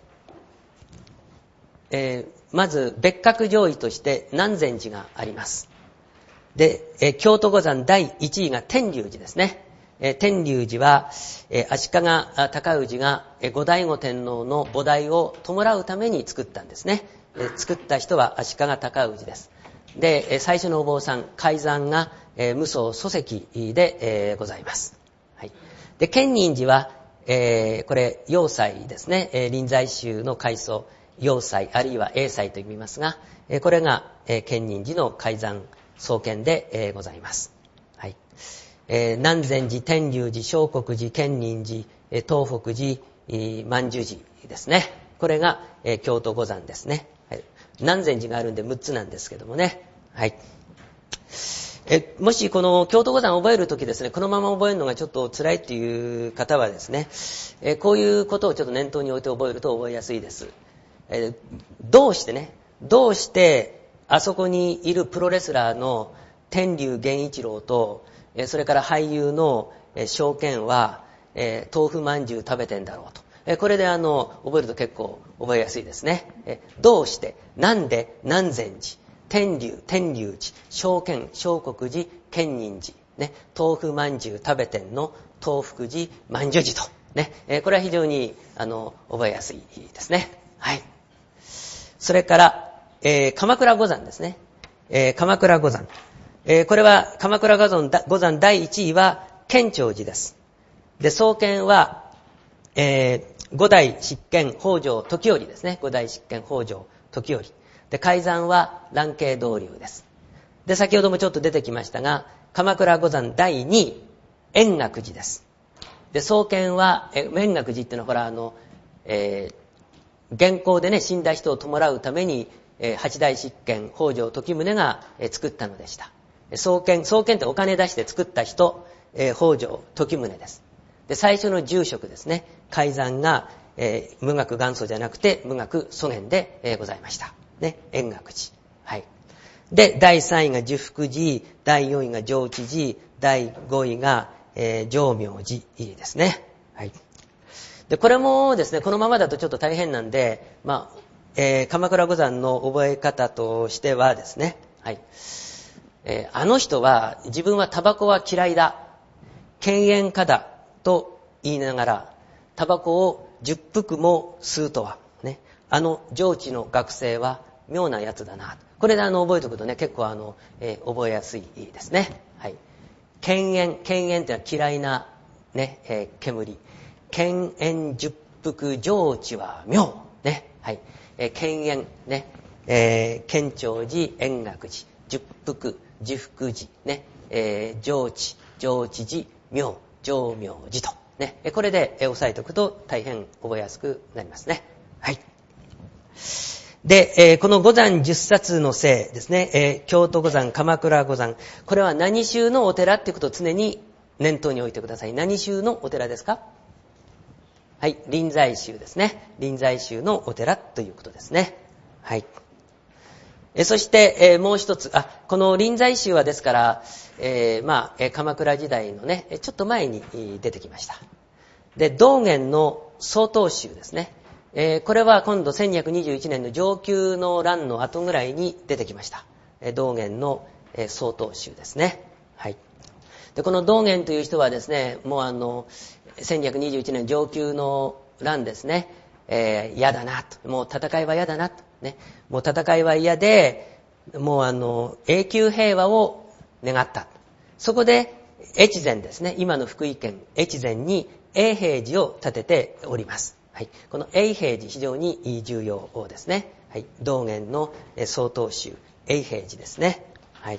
えー、まず別格上位として南禅寺があります。で、えー、京都五山だいいちいが天龍寺ですね。えー、天龍寺は、えー、足利尊氏が、えー、後醍醐天皇の菩提を弔うために作ったんですね。えー、作った人は足利尊氏です。で、えー、最初のお坊さん、開山が、えー、無双祖石で、えー、ございます。はい。で、建仁寺は、えー、これ、要塞ですね。えー、臨済宗の開祖、要塞、あるいは栄塞と言いますが、えー、これが、えー、建仁寺の開山創建で、えー、ございます。はい。えー、南禅寺、天龍寺、聖国寺、建仁寺、えー、東北寺、えー、万寿寺ですね。これが、えー、京都五山ですね。はい。南禅寺があるんでむっつなんですけどもね。はい。えもしこの京都五山を覚えるときですね、このまま覚えるのがちょっと辛いっていう方はですね、えこういうことをちょっと念頭に置いて覚えると覚えやすいです。えどうしてね、どうしてあそこにいるプロレスラーの天龍源一郎と、えそれから俳優の正健は、え豆腐まんじゅう食べてんだろうと。えこれであの覚えると結構覚えやすいですね。えどうして、なんで、南禅寺、天龍、天龍寺、正健、聖国寺、建仁寺、ね、豆腐まんじゅう食べてんの東福寺、万寿寺と、ね、えー、これは非常にあの覚えやすいですね。はい。それから、えー、鎌倉五山ですね。えー、鎌倉五山、えー、これは鎌倉五山、五山だいいちいは建長寺です。で、創建は、えー、五代執権北条時頼ですね。五代執権北条時頼。で、開山は蘭渓道流です。で、先ほどもちょっと出てきましたが、鎌倉五山だいにい、円覚寺です。で、創建は、え円覚寺っていうのはほら、あの、えー、元寇でね、死んだ人を弔うために、えー、八代執権北条時宗が、えー、作ったのでした。創建、創建ってお金出して作った人、えー、北条時宗です。で、最初の住職ですね、開山が、えー、無学元祖じゃなくて無学祖元で、えー、ございました。ね、円覚寺。はい。で、だいさんいが寿福寺、だいよんいが上智寺、だいごいが、えー、浄明寺ですね。はい。で、これもですね、このままだとちょっと大変なんで、まあ、えー、鎌倉五山の覚え方としてはですね、はい。えー、あの人は、自分はタバコは嫌いだ、犬猿家だと言いながら、タバコを十服も吸うとは、ね、あの上智の学生は、妙なやつだな。これであの覚えておくとね、結構あの、えー、覚えやすいですね。はい。犬猿、犬猿ってのは嫌いなね、えー、煙。犬猿十福上智は妙。ね。はい。えー、犬猿、ね。えー、建長寺、円覚寺、十福、十福寺、ね。えー、上智、上智寺、妙、上明寺と。ね。これで、えー、押さえておくと大変覚えやすくなりますね。はい。で、えー、この五山十冊の聖ですね、えー、京都五山、鎌倉五山、これは何宗のお寺っていうことを常に念頭に置いてください。何宗のお寺ですか？はい、臨済宗ですね。臨済宗のお寺ということですね。はい。えー、そして、えー、もう一つ、あ、この臨済宗はですから、えー、まあ、鎌倉時代のね、ちょっと前に出てきました。で、道元の曹洞宗ですね。えー、これは今度せんにひゃくにじゅういちねんの承久の乱の後ぐらいに出てきました。えー、道元の、えー、曹洞宗ですね。はい。で、この道元という人はですね、もうあの、せんにひゃくにじゅういちねん承久の乱ですね、えー、嫌だなと。もう戦いは嫌だなと。ね。もう戦いは嫌で、もうあの、永久平和を願った。そこで、越前ですね、今の福井県越前に永平寺を建てております。はい、この永平寺非常に重要ですね。はい、道元の曹洞宗永平寺ですね。はい。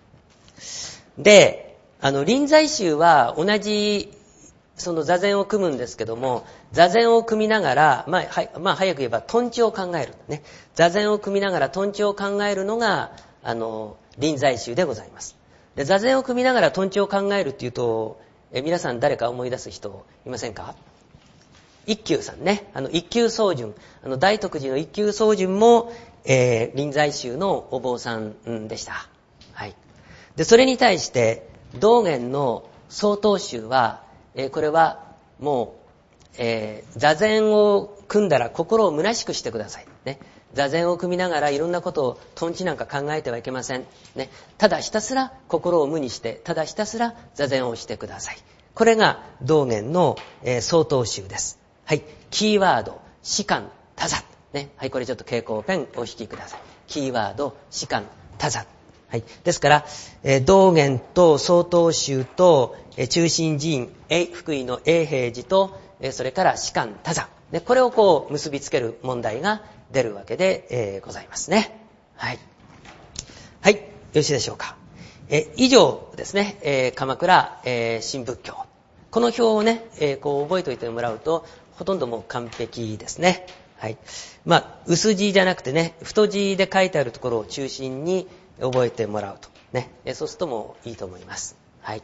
で、あの臨済宗は同じその座禅を組むんですけども、座禅を組みながら、まあ、はい、まあ、早く言えばトンチを考えるね。座禅を組みながらトンチを考えるのがあの臨済宗でございます。で、座禅を組みながらトンチを考えるっていうと、え皆さん誰か思い出す人いませんか？一休さんね。あの、一休宗純。あの、大徳寺の一休宗純も、えー、臨済宗のお坊さんでした。はい。で、それに対して、道元の曹洞宗は、 えー、これはもう、えー、座禅を組んだら心を虚しくしてください。ね。座禅を組みながらいろんなことをトンチなんか考えてはいけません。ね。ただひたすら心を無にして、ただひたすら座禅をしてください。これが道元の、えー、曹洞宗です。はい。キーワード、士官多座。ね。はい。これちょっと蛍光ペンお引きください。キーワード、士官多座。はい。ですから、えー、道元と曹洞宗と、えー、中心寺院、え福井の永平寺と、えー、それから士官多座。ね。これをこう結びつける問題が出るわけで、えー、ございますね。はい。はい。よろしいでしょうか。え以上ですね、えー、鎌倉、えー、新仏教。この表をね、えー、こう覚えておいてもらうと、ほとんどもう完璧ですね。はい。まあ、薄字じゃなくてね、太字で書いてあるところを中心に覚えてもらうと。ね。えー、そうするともういいと思います。はい。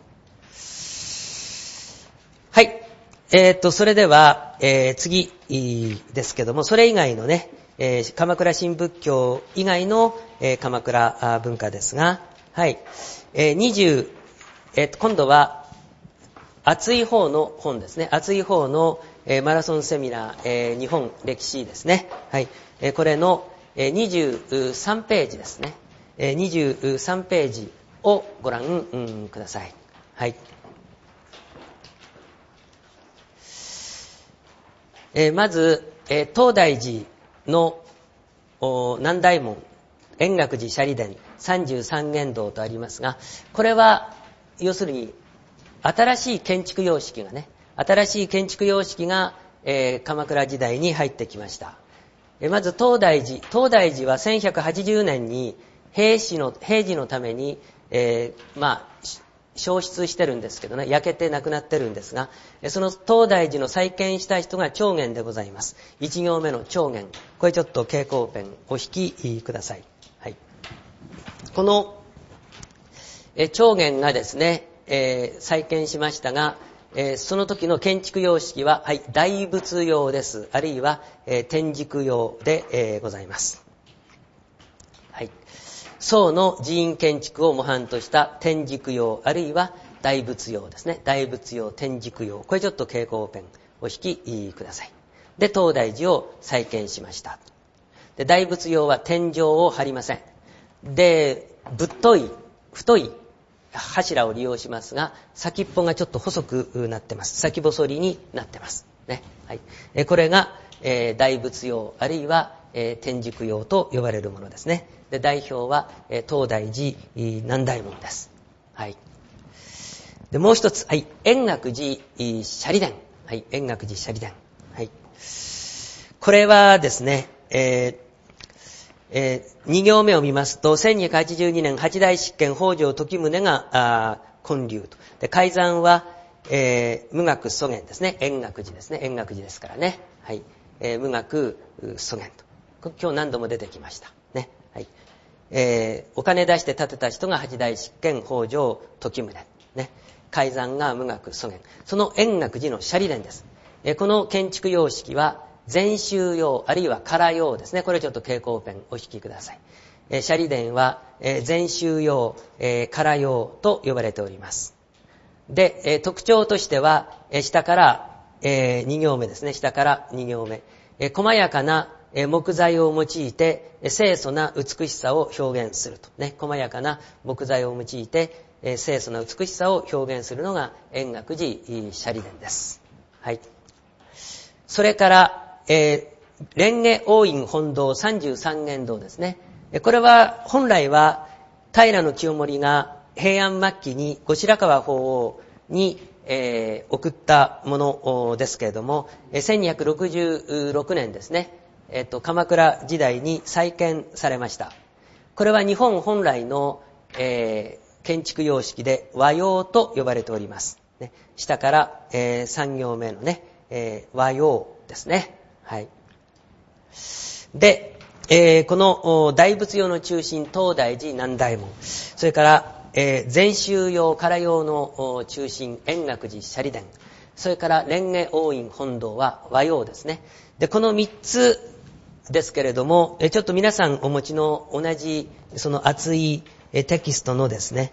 はい。えー、っと、それでは、えー、次ですけども、それ以外のね、えー、鎌倉新仏教以外の、えー、鎌倉文化ですが、はい。えー、にじゅう、えー、今度は、厚い方の本ですね。厚い方の、えー、マラソンセミナー、えー、日本歴史ですね。はい。えー、これの、えー、にじゅうさんページですね。えー、にじゅうさんページをご覧、うん、ください。はい。えー、まず、えー、東大寺の南大門、円覚寺舎利殿、三十三間堂とありますが、これは、要するに、新しい建築様式がね、新しい建築様式が、えー、鎌倉時代に入ってきました。えー、まず東大寺、東大寺はせんひゃくはちじゅうねんに平時の、平時のために、えー、まあ、焼失してるんですけどね、焼けて亡くなってるんですが、その東大寺の再建した人が長元でございます。一行目の長元。これちょっと蛍光ペンお引きください。はい。この、え長元がですね、えー、再建しましたが、えー、その時の建築様式は、はい、大仏様です。あるいは、えー、天竺様で、えー、ございます。はい。宋の寺院建築を模範とした天竺様、あるいは大仏様ですね。大仏様、天竺様。これちょっと蛍光ペンお引きください。で、東大寺を再建しました。で、大仏様は天井を張りません。で、ぶっとい、太い柱を利用しますが、先っぽがちょっと細くなってます。先細りになってます。ね。はい。えこれが、えー、大仏様、あるいは、えー、天竺様と呼ばれるものですね。で、代表は、えー、東大寺南大門です。はい。で、もう一つ、はい、円覚寺舎利殿。はい、円覚寺舎利殿。はい。これはですね、えーえー、二行目を見ますと、せんにひゃくはちじゅうにねん八代執権北条時宗が建立と。で、開山は、えー、無学祖元ですね。円覚寺ですね。円覚寺ですからね。はい。えー、無学祖元と。今日何度も出てきました。ね。はい。えー、お金出して建てた人が八代執権北条時宗。ね。開山が無学祖元。その円覚寺の舎利殿です。えー、この建築様式は、禅宗様、あるいは唐様ですね。これちょっと蛍光ペンお引きください。えー、舎利殿は、えー、禅宗様、えー、唐様と呼ばれております。で、えー、特徴としては、えー、下から、えー、に行目ですね。下からに行目。えー、細やかな、えー、木材を用いて、えー、清楚な美しさを表現すると。ね。細やかな木材を用いて、えー、清楚な美しさを表現するのが円覚寺舎利殿です。はい。それから、えー、蓮華応院本堂三十三間堂ですね。これは本来は平清盛が平安末期に後白河法皇に、えー、送ったものですけれども、せんにひゃくろくじゅうろくねんですね、えーと、鎌倉時代に再建されました。これは日本本来の、えー、建築様式で和様と呼ばれております。ね、下から、えー、さん行目のね、えー、和様ですね。はい。で、えー、この大仏様の中心、東大寺南大門、それから、えー、禅宗様、唐様の中心、円覚寺舎利殿、それから蓮華応院本堂は和様ですね。で、この三つですけれども、ちょっと皆さんお持ちの同じその厚いテキストのですね、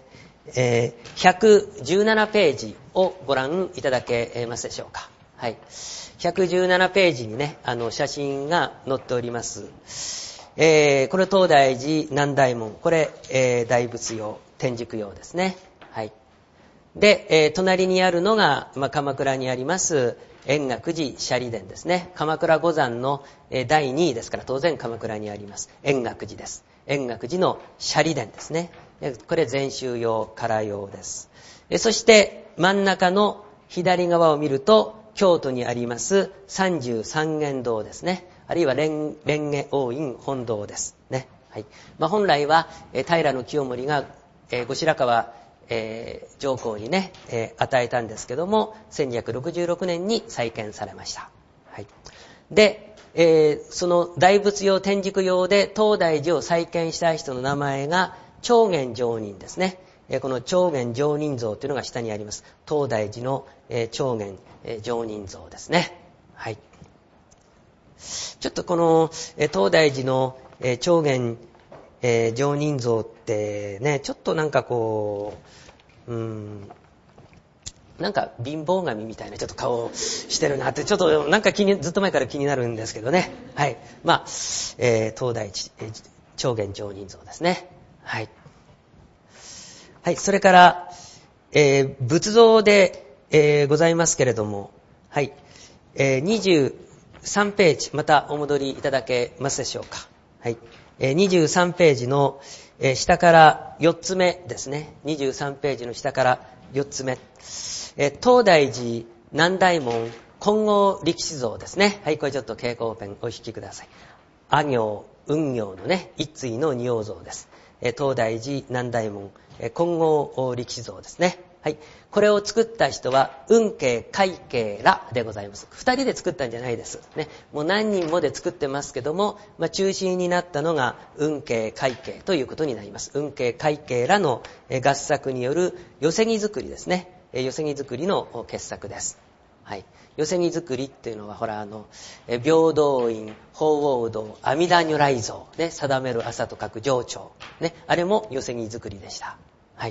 えー、ひゃくじゅうななページをご覧いただけますでしょうか。はい。ひゃくじゅうななページにね、あの、写真が載っております。えー、これ東大寺南大門。これ、えー、大仏用、天竺用ですね。はい。で、えー、隣にあるのが、まあ、鎌倉にあります、円覚寺舎利殿ですね。鎌倉五山の、えー、だいにいですから、当然鎌倉にあります。円覚寺です。円覚寺の舎利殿ですね。これ禅宗用、唐用です。えそして真ん中の左側を見ると京都にあります三十三間堂ですね。あるいは蓮華応院本堂ですね。はい。まあ、本来は、えー、平清盛が、えー、後白河、えー、上皇にね、えー、与えたんですけども、せんにひゃくろくじゅうろくねんに再建されました。はい。で、えー、その大仏用天竺用で東大寺を再建した人の名前が長元上人ですね。この長元上人像というのが下にあります。東大寺の長元上人像ですね。はい。ちょっとこの東大寺の長元上人像ってね、ちょっとなんかこう、うーん、なんか貧乏神みたいなちょっと顔をしてるなって、ちょっとなんか気に、ずっと前から気になるんですけどね。はい。まあ、えー、東大寺、えー、長元上人像ですね。はい。はい。それから、えー、仏像で、えー、ございますけれども、はい。えー、にじゅうさんページ、またお戻りいただけますでしょうか。はい。えー、にじゅうさんページの、えー、下からよっつめですね。にじゅうさんページの下からよっつめ。えー、東大寺南大門金剛力士像ですね。はい。これちょっと蛍光ペンお引きください。阿行、雲行のね、一対の二王像です。えー、東大寺南大門金剛力士像ですね。はい。これを作った人は、運慶、快慶らでございます。二人で作ったんじゃないです。ね。もう何人もで作ってますけども、まあ、中心になったのが、運慶、快慶ということになります。運慶、快慶らの合作による寄木作りですね。寄木作りの傑作です。はい。寄木作りっていうのは、ほら、あの、平等院、鳳凰堂、阿弥陀如来像、ね、定める朝と書く上朝。ね。あれも寄木作りでした。はい。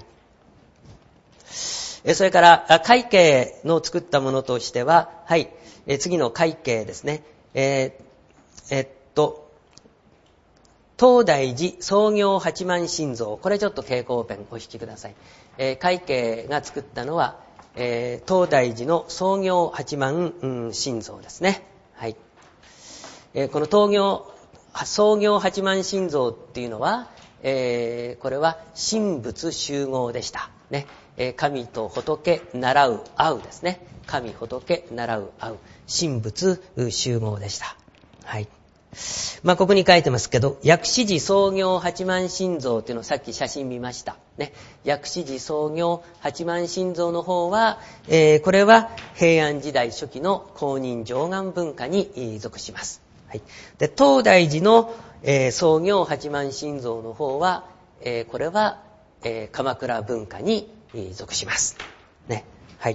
それから、快慶の作ったものとしては、はい、え次の快慶ですね。えー、えっと、東大寺創業八幡心像。これちょっと蛍光ペンお引きください。えー、快慶が作ったのは、えー、東大寺の創業八幡、うん、心像ですね。はい。えー、この東業、創業八幡心像っていうのは、えー、これは神仏集合でした。ね。神と仏習う会うですね。神仏習う会う神仏集合でした。はい。まあここに書いてますけど、薬師寺創業八幡心像っていうのをさっき写真見ましたね。薬師寺創業八幡心像の方は、えー、これは平安時代初期の公認上岸文化に属します。はい。で東大寺の、えー、創業八幡心像の方は、えー、これは、えー、鎌倉文化に属します。ね。はい。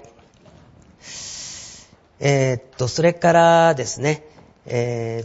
えー、っと、それからですね、え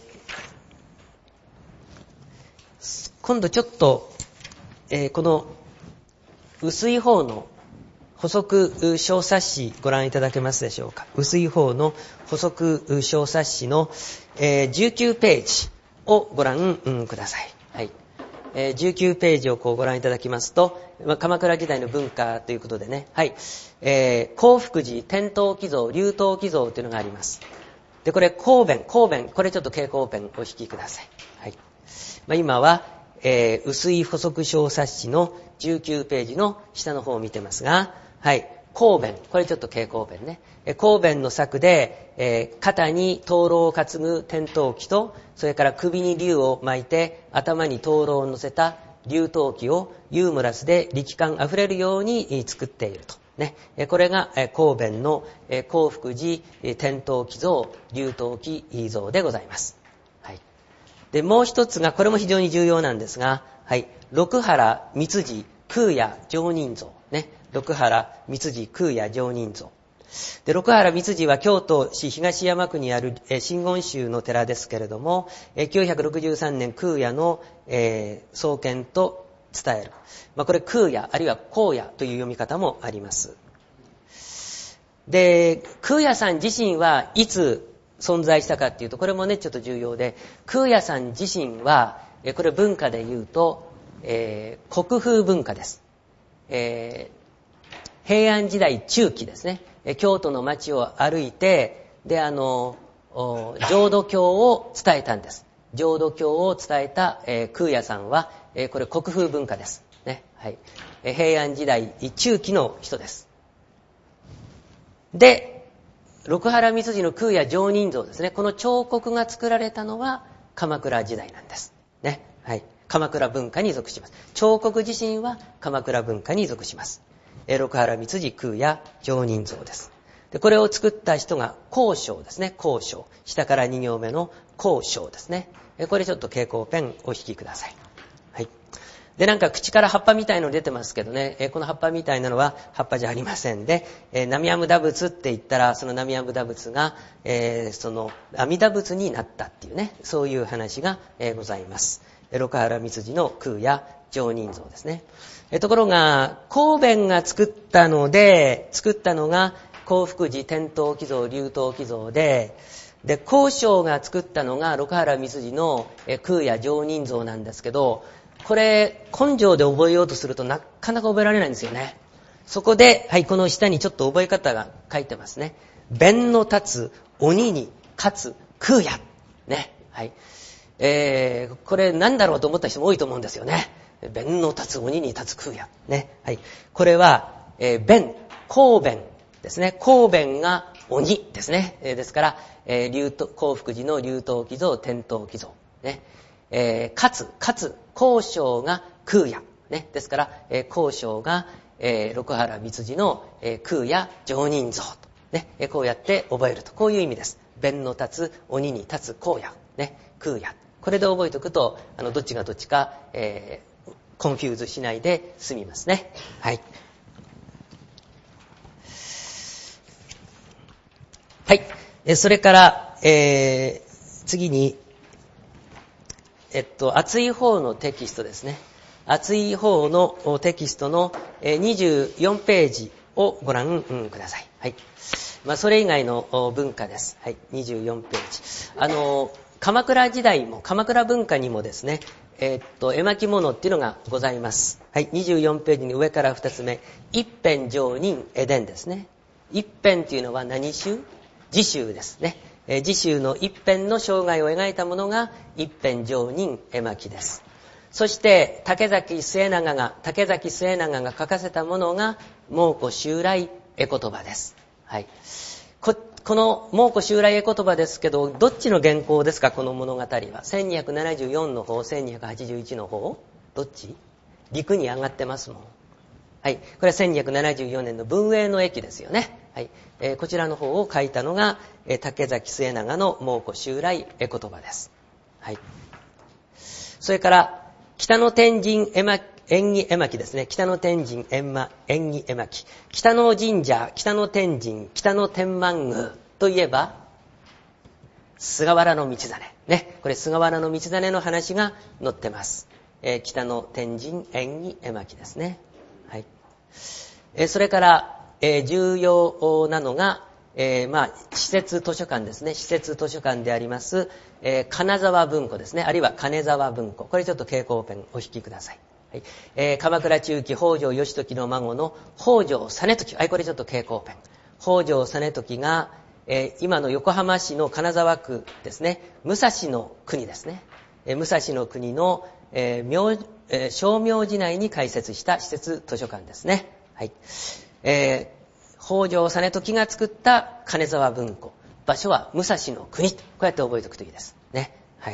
ー、今度ちょっと、えー、この薄い方の補足小冊子ご覧いただけますでしょうか。薄い方の補足小冊子の、えー、じゅうきゅうページをご覧、うん、ください。はい。えー、じゅうきゅうページをこうご覧いただきますと、まあ、鎌倉時代の文化ということでね、はい、えー、興福寺天頭寄像、龍頭寄像というのがあります。で、これ神弁、神弁、これちょっと蛍光ペンお引きください。はい。まあ、今は、えー、薄い補足小冊子のじゅうきゅうページの下の方を見てますが、はい、神弁、これちょっと蛍光ペンね。神弁の作で、えー、肩に灯籠を担ぐ天頭旗と、それから首に竜を巻いて頭に灯籠を乗せた竜頭旗をユーモラスで力感あふれるように作っていると。ね、これが神弁の興福寺天頭旗像、竜頭旗像でございます。はい。で、もう一つが、これも非常に重要なんですが、はい、六原三次空也上人像。ね、六原三次空也上人像。で、六原三次は京都市東山区にある真言宗の寺ですけれども、きゅうひゃくろくじゅうさんねん空也の、えー、創建と伝える。まあ、これ空也、あるいは荒也という読み方もあります。で、空也さん自身はいつ存在したかっていうと、これもね、ちょっと重要で、空也さん自身は、これ文化で言うと、えー、国風文化です。えー、平安時代中期ですね。京都の街を歩いて、で、あの、浄土教を伝えたんです。浄土教を伝えた、えー、空也さんは、えー、これ国風文化です。ね。はい。えー、平安時代中期の人です。で、六波羅蜜寺の空也上人像ですね。この彫刻が作られたのは鎌倉時代なんです。ね。はい。鎌倉文化に属します。彫刻自身は鎌倉文化に属します。えー、六波羅蜜寺空也上人像です。で、これを作った人が孔章ですね。孔章。下からに行目の孔章ですね。えー、これちょっと蛍光ペンお引きください。はい。で、なんか口から葉っぱみたいの出てますけどね、えー、この葉っぱみたいなのは葉っぱじゃありませんで、えー、南阿弥陀仏って言ったら、その南阿弥陀仏が、えー、その阿弥陀仏になったっていうね、そういう話が、えー、ございます。六波羅蜜寺の空也上人像ですね。えー、ところが、孔弁が作ったので、作ったのが興福寺天頭寄像、龍頭寄像で、で、孔章が作ったのが六波羅蜜寺の、えー、空也上人像なんですけど、これ、根性で覚えようとするとなかなか覚えられないんですよね。そこで、はい、この下にちょっと覚え方が書いてますね。弁の立つ鬼に勝つ空也。ね。はい。えー、これなんだろうと思った人も多いと思うんですよね。弁の立つ鬼に立つ空也。ね。はい。これは、えー、弁、孔弁ですね。孔弁が鬼ですね。えー、ですから、えー、龍頭、興福寺の龍頭寄像、天頭寄像。ね。えー、かつ、かつ、孔章が空也。ね。ですから、えー、孔章が、えー、六波羅蜜寺の、えー、空也上人像と。ね。えー、こうやって覚えると。こういう意味です。弁の立つ、鬼に立つ孔也。ね。空也。これで覚えておくと、あの、どっちがどっちか、えー、コンフューズしないで済みますね。はい。はい。えー、それから、えー、次に、えっと、厚い方のテキストですね。厚い方のテキストのにじゅうよんページをご覧ください。はい。まあ、それ以外の文化です。はい。にじゅうよんページ。あの、鎌倉時代も、鎌倉文化にもですね、えっと、絵巻物っていうのがございます。はい。にじゅうよんページに上から二つ目、一辺上人絵伝ですね。一辺っていうのは何集？自集ですね。えー、自集の一辺の生涯を描いたものが一辺上人絵巻です。そして竹崎末長が竹崎末長が書かせたものが蒙古襲来絵言葉です。はい。こ, この蒙古襲来絵言葉ですけど、どっちの原稿ですか、この物語は。せんにひゃくななじゅうよんの方、せんにひゃくはちじゅういちの方、どっち？陸に上がってますもん。はい。これはせんにひゃくななじゅうよねんの文永の駅ですよね。はい。えー、こちらの方を書いたのが、えー、竹崎末長の蒙古襲来絵言葉です。はい。それから、北野天神絵巻、縁起絵巻ですね。北野天神縁起絵巻。北野神社、北野天神、北野天満宮といえば、菅原道真。ね。これ菅原道真の話が載ってます。えー、北野天神縁起絵巻ですね。はい。えー、それから、えー、重要なのが、えー、まあ、施設図書館ですね。施設図書館であります、えー、金沢文庫ですね。あるいは金沢文庫。これちょっと蛍光ペンお引きください。はい。えー、鎌倉中期北条義時の孫の北条実時。はい、これちょっと蛍光ペン。北条実時が、えー、今の横浜市の金沢区ですね。武蔵の国ですね。えー、武蔵の国の、えー明えー、正明寺内に開設した施設図書館ですね。はい。えー、北条実時が作った金沢文庫。場所は武蔵の国。こうやって覚えておくといいです。ね。はい。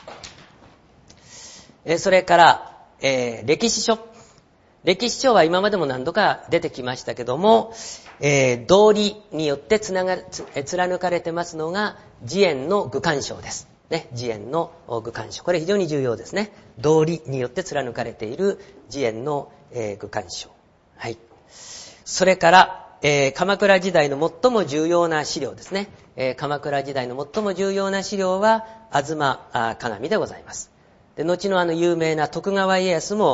えー、それから、えー、歴史書。歴史書は今までも何度か出てきましたけども、えー、道理によってつながつ、えー、貫かれてますのが、慈円の愚管書です。ね。慈円の愚管書。これ非常に重要ですね。道理によって貫かれている慈円の、えー、愚管書。はい。それから、えー、鎌倉時代の最も重要な資料ですね。えー、鎌倉時代の最も重要な資料は、吾妻鏡でございます。で、後のあの有名な徳川家康も、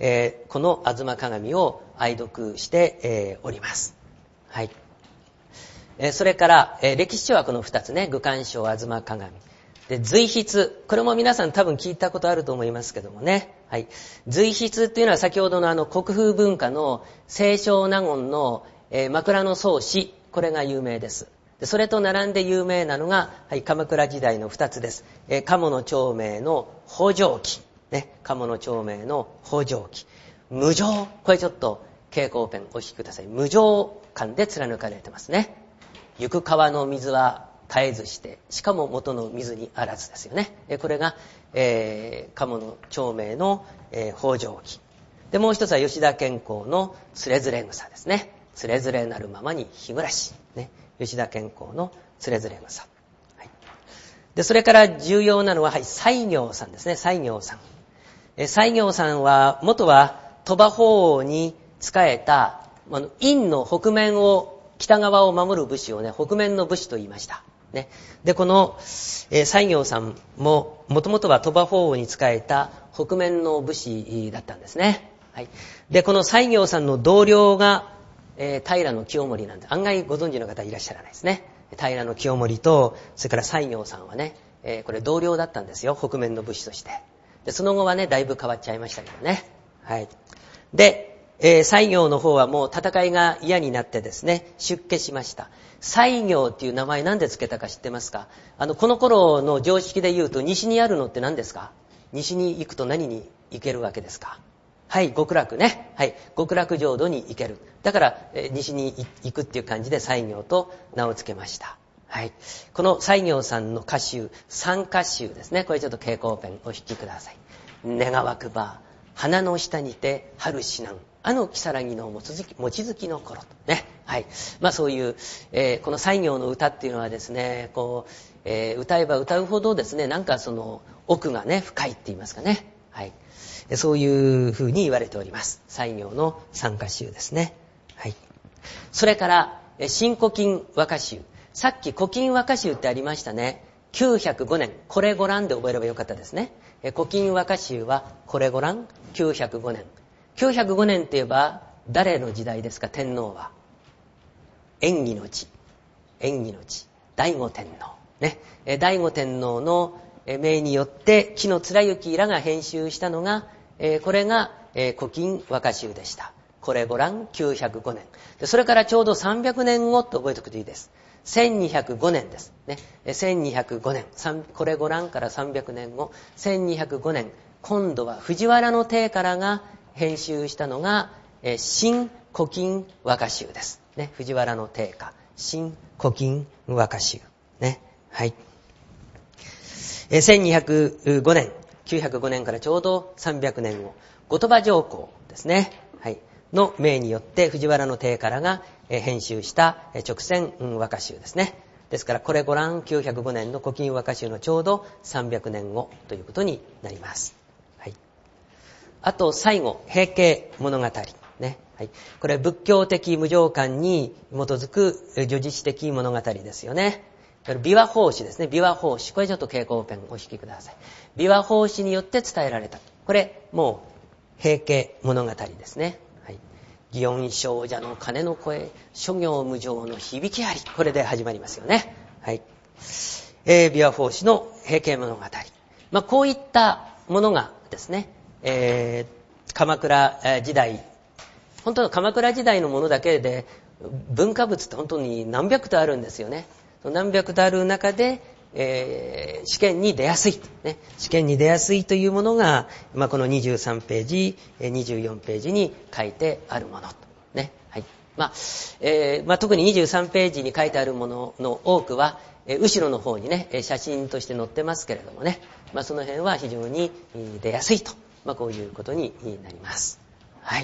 えー、この吾妻鏡を愛読して、えー、おります。はい。えー、それから、えー、歴史書はこの二つね、愚官書、吾妻鏡。で、随筆。これも皆さん多分聞いたことあると思いますけどもね。はい。随筆っていうのは先ほどのあの国風文化の清少納言の、えー、枕草子。これが有名です。でそれと並んで有名なのが、はい、鎌倉時代の二つです。えー、鴨の長命の北条記。ね。鴨の長命の北条記。無常。これちょっと蛍光ペンお引きください。無常感で貫かれてますね。行く川の水は絶えずして、しかも元の水にあらずですよね。これが、えー、鴨の長命の、えー、北条記。で、もう一つは吉田兼好のつれづれ草ですね。つれづれなるままに日暮らし。ね。吉田兼好のつれづれ草。はい。で、それから重要なのは、はい、西行さんですね。西行さん。えー、西行さんは、元は鳥羽法皇に仕えた、あの、院の北面を、北側を守る武士をね、北面の武士と言いました。ね。で、この、えー、西行さんも、もともとは鳥羽法皇に仕えた北面の武士だったんですね。はい。で、この西行さんの同僚が、えー、平清盛なんで、案外ご存知の方いらっしゃらないですね。平清盛と、それから西行さんはね、えー、これ同僚だったんですよ。北面の武士として。で、その後はね、だいぶ変わっちゃいましたけどね。はい。で、えー、西行の方はもう戦いが嫌になってですね、出家しました。西行っていう名前なんで付けたか知ってますか？あの、この頃の常識で言うと西にあるのって何ですか？西に行くと何に行けるわけですか？はい、極楽ね。はい、極楽浄土に行ける。だから、えー、西に行くっていう感じで西行と名を付けました。はい。この西行さんの歌集、三歌集ですね。これちょっと蛍光ペンお引きください。願わくば、花の下にて春死なん。あの如月の望月の頃とね。はい。まあそういう、えー、この西行の歌っていうのはですね、こう、えー、歌えば歌うほどですね、なんかその奥がね、深いって言いますかね。はい。そういうふうに言われております。西行の三歌集ですね。はい。それから、新古今和歌集。さっき古今和歌集ってありましたね。きゅうひゃくごねん。これご覧で覚えればよかったですね。古今和歌集はこれご覧きゅうひゃくごねん。きゅうひゃくごねんって言えば誰の時代ですか？天皇は延喜の地、延喜の地、醍醐天皇ね。醍醐天皇の命によって紀貫之らが編集したのが、これが古今和歌集でした。これご覧きゅうひゃくごねん。それからちょうどさんびゃくねんごって覚えておくといいです。せんにひゃくごねんですね。せんにひゃくごねん、これご覧からさんびゃくねんご、せんにひゃくごねん、今度は藤原の定からが編集したのが、えー、新古今和歌集です。ね、藤原の定家、新古今和歌集。ね、はい。えー、せんにひゃくごねん、きゅうひゃくごねんからちょうどさんびゃくねんご、後鳥羽上皇ですね。はい。の命によって藤原の定からが編集した直線和歌集ですね。ですからこれご覧きゅうひゃくごねんの古今和歌集のちょうどさんびゃくねんごということになります。はい。あと最後、平家物語。ね。はい。これ仏教的無常観に基づく叙事詩的物語ですよね。琵琶法師ですね。琵琶法師。これちょっと蛍光ペンお引きください。琵琶法師によって伝えられた。これもう平家物語ですね。祇園精舎の鐘の声、諸行無常の響きあり。これで始まりますよね。はい。えー、琵琶法師の平家物語。まあ、こういったものがですね、えー、鎌倉時代、本当は鎌倉時代のものだけで文化物って本当に何百とあるんですよね。何百とある中で、えー、試験に出やすい、ね、試験に出やすいというものが、まあ、このにじゅうさんページ、にじゅうよんページに書いてあるもの、ね。はい。まあえーまあ、特ににじゅうさんページに書いてあるものの多くは、えー、後ろの方にね写真として載ってますけれどもね、まあ、その辺は非常に出やすいと、まあ、こういうことになります。はい。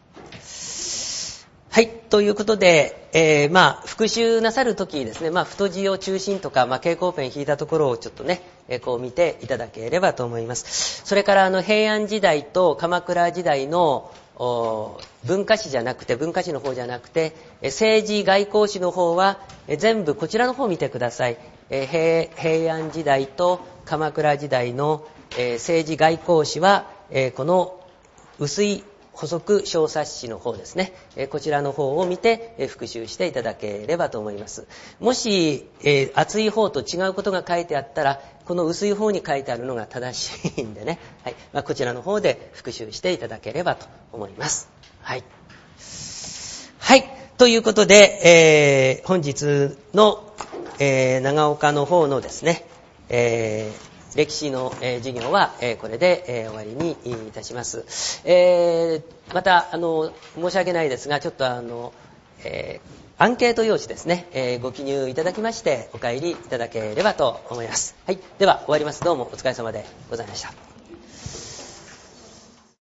はい。ということで、えー、まあ、復習なさるときですね、まあ、太字を中心とか、まあ、蛍光ペン引いたところをちょっとね、えー、こう見ていただければと思います。それから、あの、平安時代と鎌倉時代の、文化史じゃなくて、文化史の方じゃなくて、政治外交史の方は、えー、全部こちらの方を見てください。えー、平、平安時代と鎌倉時代の、えー、政治外交史は、えー、この薄い補足小冊子の方ですね、えー、こちらの方を見て、えー、復習していただければと思います。もし、えー、厚い方と違うことが書いてあったら、この薄い方に書いてあるのが正しいんでね、はい、まあ、こちらの方で復習していただければと思います。はい。はい。ということで、えー、本日の、えー、長岡の方のですね、えー歴史の、えー、授業は、えー、これで、えー、終わりにいたします。えー、またあの申し訳ないですが、ちょっとあの、えー、アンケート用紙ですね、えー、ご記入いただきましてお帰りいただければと思います。はい、では終わります。どうもお疲れ様でございました。